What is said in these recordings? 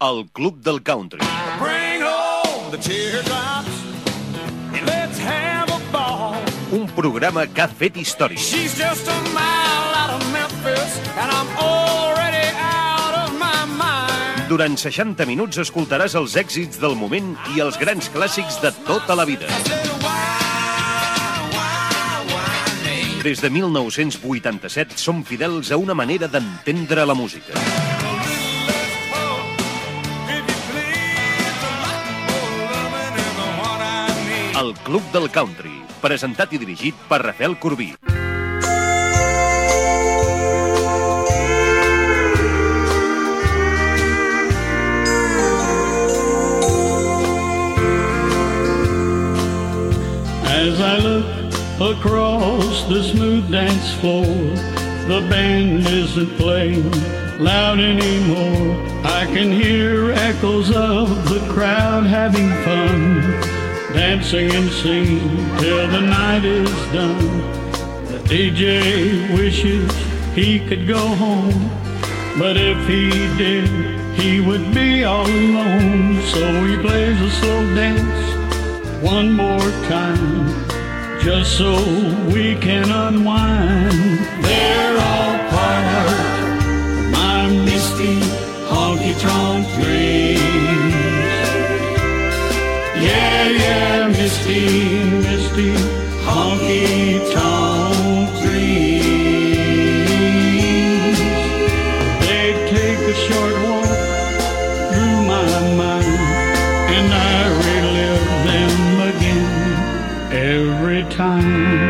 El Club del Country. Bring home the teardrops and let's have a ball. Un programa que ha fet història. She's just a mile out of Memphis and I'm already out of my mind. Durant 60 minuts escoltaràs els èxits del moment i els grans clàssics de tota la vida. Des de 1987 som fidels a una manera d'entendre la música. El Club del Country, presentat i dirigit per Rafael Corbí. As I look across the smooth dance floor, the band isn't playing loud anymore. I can hear echoes of the crowd having fun, dancing and singing till the night is done. The DJ wishes he could go home, but if he did, he would be all alone. So he plays a slow dance one more time, just so we can unwind. They're all part of my misty honky-tonk dreams. Yeah, yeah, misty, misty honky-tonk dreams. They take a short walk through my mind, and I relive them again every time.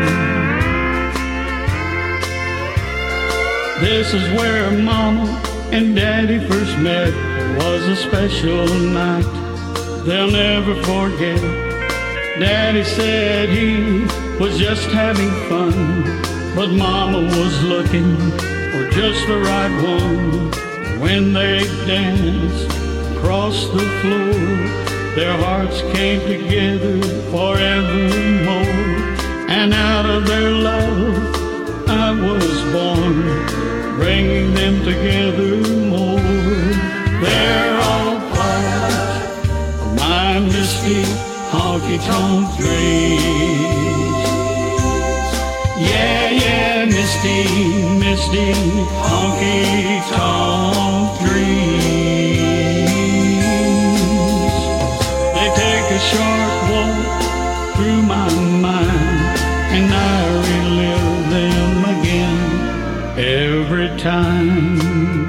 This is where Mama and Daddy first met. It was a special night they'll never forget. Daddy said he was just having fun, but Mama was looking for just the right one. When they danced across the floor, their hearts came together forevermore. And out of their love I was born, bringing them together more. They're all part of my misty honky-tonk dreams. Yeah, yeah, misty, misty honky-tonk dreams. They take a short walk through my mind, and I relive them again every time.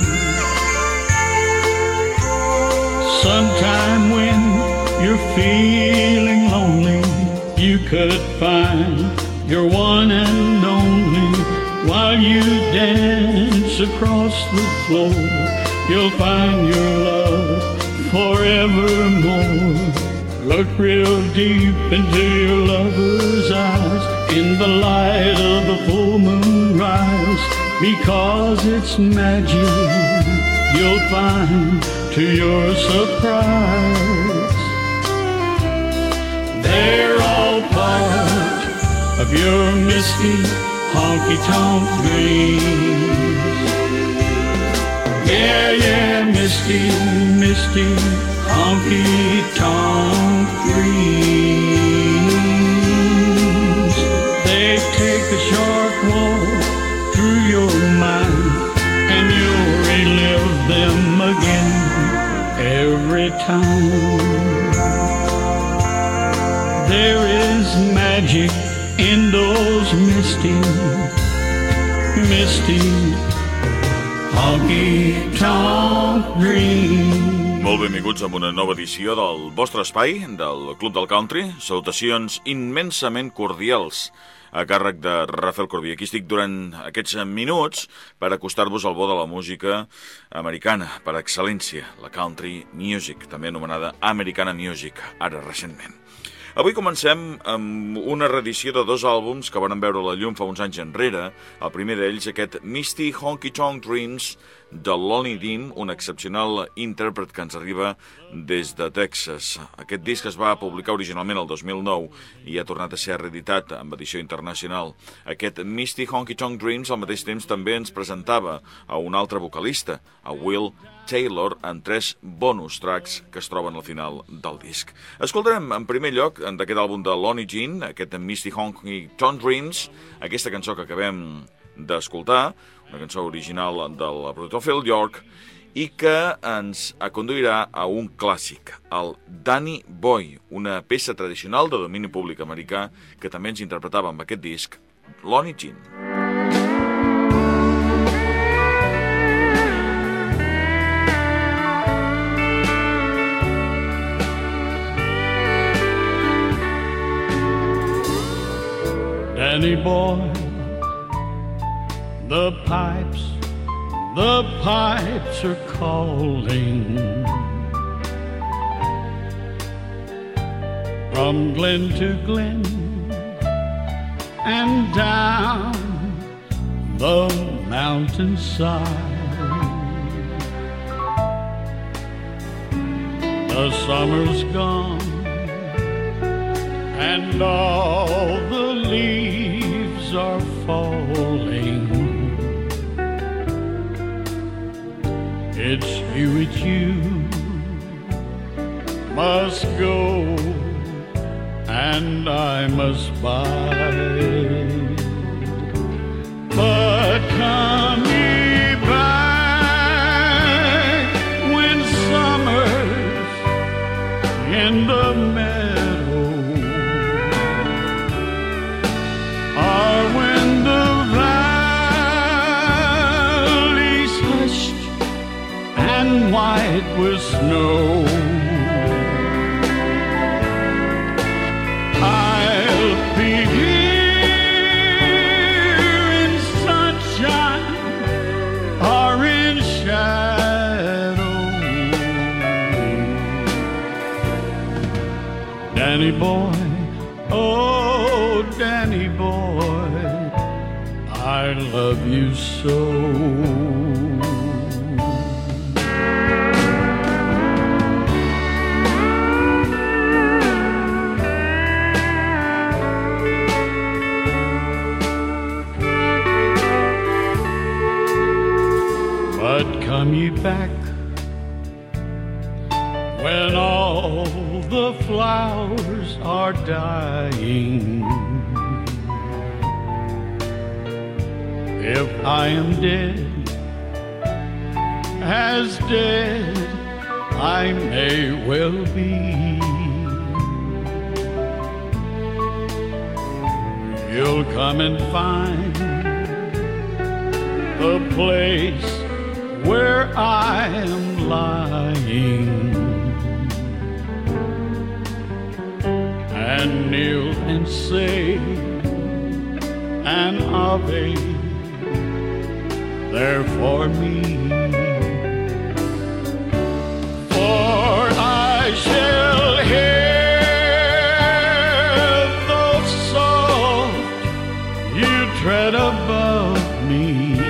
Sometime when you're feeling lonely, you could find your one and only. While you dance across the floor, you'll find your love forevermore. Look real deep into your lover's eyes, in the light of the full moon rise, because it's magic you'll find to your surprise. They're all part of your misty honky-tonk dreams. Yeah, yeah, misty, misty honky-tonk dreams. They take a short walk through your mind, and you'll relive them again every time. There is magic in those misty, misty honky-tonk dreams. Molt benvinguts a una nova edició del vostre espai, del Club del Country. Salutacions immensament cordials a càrrec de Rafael Corbí. Aquí estic durant aquests minuts per acostar-vos al bo de la música americana, per excel·lència, la country music, també anomenada Americana Music, ara recentment. Avui comencem amb una reedició de dos àlbums que van veure la llum fa uns anys enrere. El primer d'ells, aquest Misty Honky Tonk Dreams, de Lonnie Dean, un excepcional intèrpret que ens arriba des de Texas. Aquest disc es va publicar originalment el 2009 i ha tornat a ser reeditat amb edició internacional. Aquest Misty Honky Tonk Dreams al mateix temps també ens presentava a un altre vocalista, a Will Taylor, en 3 bonus tracks que es troben al final del disc. Escoltarem en primer lloc d'aquest àlbum de Lonnie Dean, aquest Misty Honky Tonk Dreams, aquesta cançó que acabem d'escoltar, una cançó original del productor Phil York, i que ens conduirà a un clàssic, el Danny Boy, una peça tradicional de domini públic americà que també ens interpretava amb aquest disc, Lonnie Dean. Danny boy, the pipes are calling from glen to glen and down the mountainside. The summer's gone and all the leaves are falling. It's you must go and I must bide. But come ye back when summer's in the meadow, or when the valley's hushed and white with snow. I'll be here in sunshine or in shadow. Danny boy, oh Danny boy, I love you so. But come ye back when all the flowers are dying. If I am dead, as dead I may well be, you'll come and find the place where I am lying, and kneel and say an Ave there for me. For I shall hear the soft you tread above me,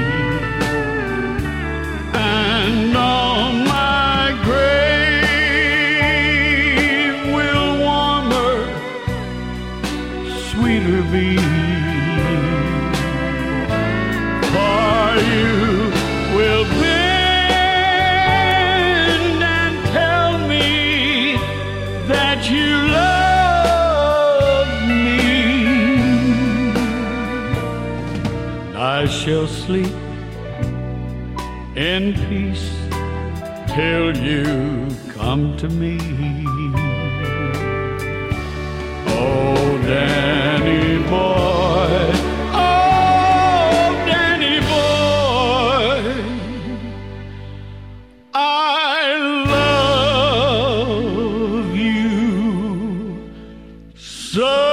and on my grave will warmer, sweeter be. For you will bend and tell me that you love me. I shall sleep in peace till you come to me. Oh, Danny boy, oh, Danny boy, I love you so.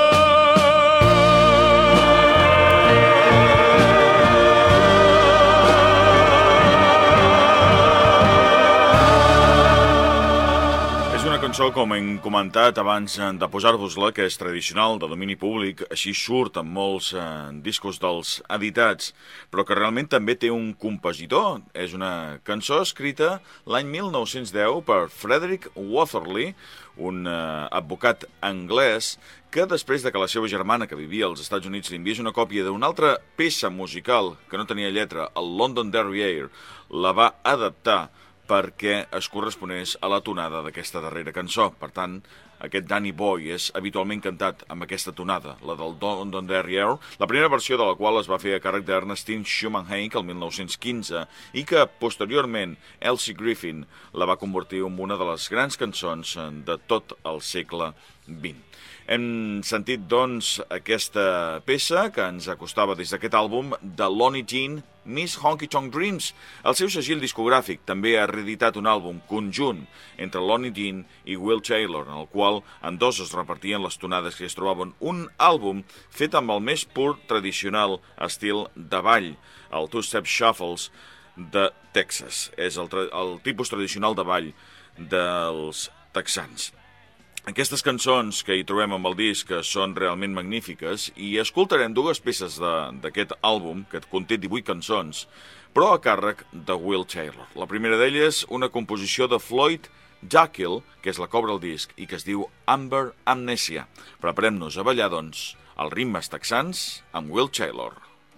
cançó, com hem comentat abans de posar-vos-la, que és tradicional, de domini públic, així surt en molts discos dels editats, però que realment també té un compositor. És una cançó escrita l'any 1910 per Frederick Watherly, un advocat anglès, que després de que la seva germana, que vivia als Estats Units, li enviés una còpia d'una altra peça musical que no tenia lletra, el London Derry Air, la va adaptar perquè es corresponés a la tonada d'aquesta darrera cançó. Per tant, aquest Danny Boy és habitualment cantat amb aquesta tonada, la del London Derry Air, la primera versió de la qual es va fer a càrrec d'Ernestine Schumann-Heink el 1915 i que, posteriorment, Elsie Griffin la va convertir en una de les grans cançons de tot el segle XX. Hem sentit, doncs, aquesta peça que ens acostava des d'aquest àlbum de Lonnie Jean, Miss Honky Tonk Dreams. El seu segell discogràfic també ha reeditat un àlbum conjunt entre Lonnie Jean i Will Taylor, en el qual ambdós es repartien les tonades que es trobaven. Un àlbum fet amb el més pur tradicional estil de ball, el Two-Step Shuffles de Texas. És el tipus tradicional de ball dels texans. Aquestes cançons que hi trobem amb el disc són realment magnífiques i escoltarem dues peces d'aquest àlbum, que conté 18 cançons, però a càrrec de Will Taylor. La primera d'elles, una composició de Floyd Jekyll, que és la que obre el disc i que es diu Amber Amnesia. Preparem-nos a ballar, doncs, els ritmes texans amb Will Taylor.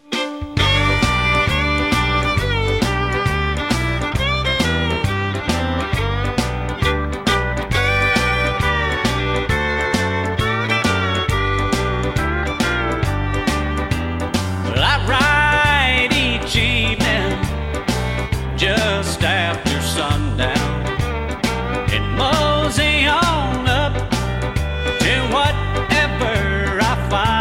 Just after sundown, it mosey on up to whatever I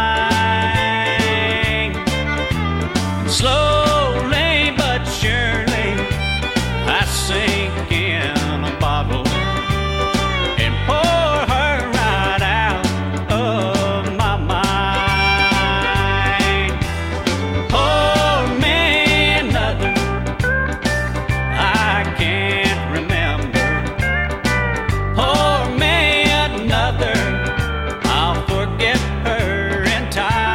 find. Slowly but surely, I sink in a bottle and pour her right out of my mind. Pour me another, I can't remember. Pour me another, I'll forget her in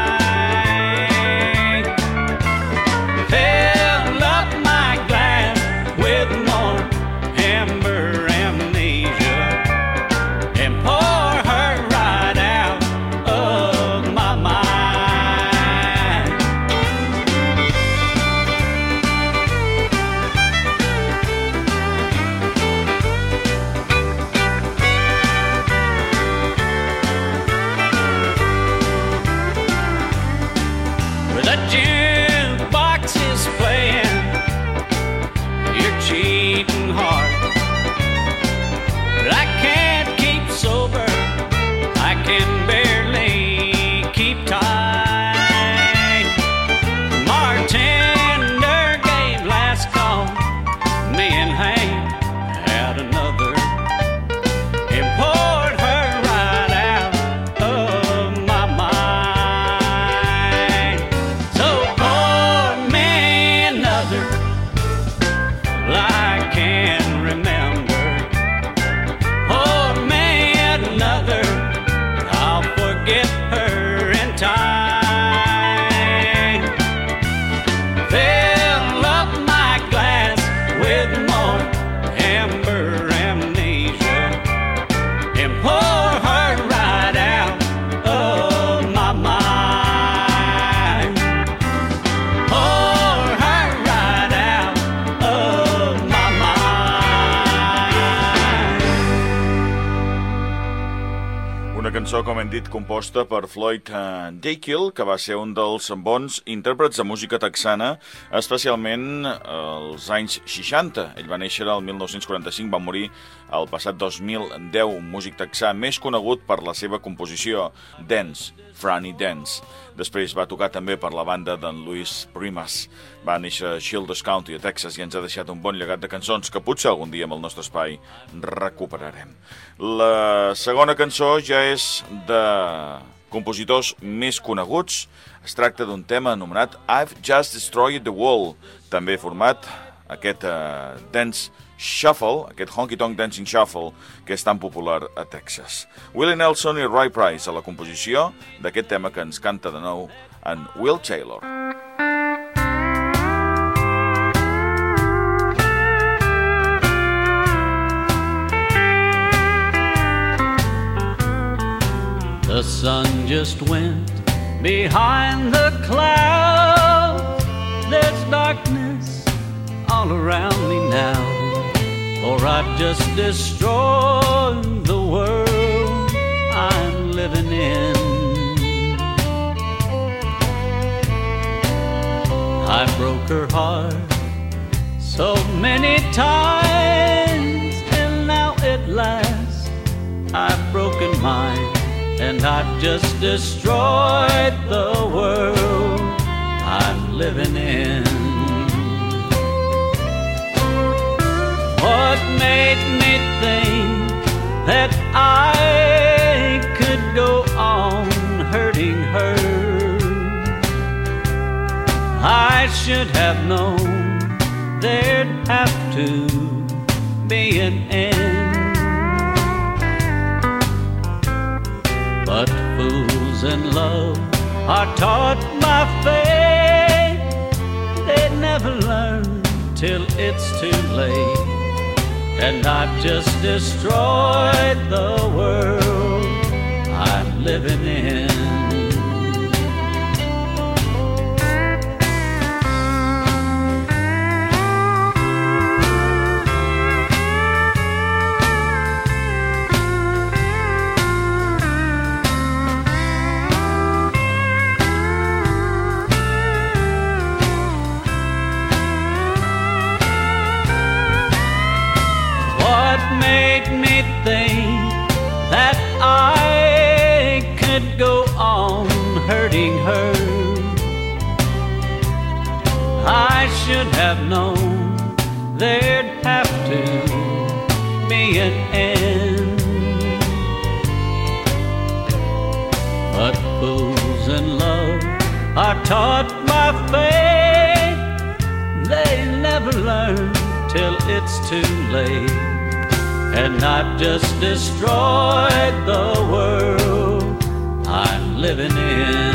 time. Fill up my glass with more amber amnesia and pour her right out of my mind. The jukebox is playing your cheating heart, but I can't keep sober, I can barely keep tight. Bartender gave last call, me and Hank had another and poured her right out of my mind. So pour me another, I can't remember. Pour me another, I'll forget her in time. Fill up my glass with more amber amnesia and pour her right out of my mind. Pour her right out of my mind. Una cançó, com hem dit, composta per Floyd Jekyll, que va ser un dels bons intèrprets de música texana, especialment als anys 60. Ell va néixer el 1945, va morir el passat 2010, un músic texà més conegut per la seva composició Dance, Franny Dance. Després va tocar també per la banda d'en Louis Primas. Va néixer a Childers County, a Texas, i ens ha deixat un bon llegat de cançons que potser algun dia amb el nostre espai recuperarem. La segona cançó ja és de compositors més coneguts. Es tracta d'un tema anomenat I've Just Destroyed the Wall, també format aquest dance shuffle, aquest honky-tonk dancing shuffle que és tan popular a Texas. Willie Nelson i Ray Price a la composició d'aquest tema que ens canta de nou en Will Taylor. The sun just went behind the clouds. There's darkness all around me now, for I've just destroyed the world I'm living in. I broke her heart so many times, and now at last I've broken mine. And I've just destroyed the world I'm living in. What made me think that I could go on hurting her? I should have known there'd have to be an end. But fools in love are taught my fate. They never learn till it's too late. And I've just destroyed the world I'm living in. Made me think that I could go on hurting her. I should have known there'd have to be an end. But fools in love are taught by fate. They never learn till it's too late. And I've just destroyed the world I'm living in.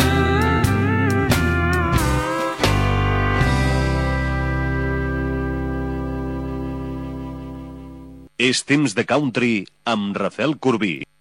És temps de country amb Rafael Corbí.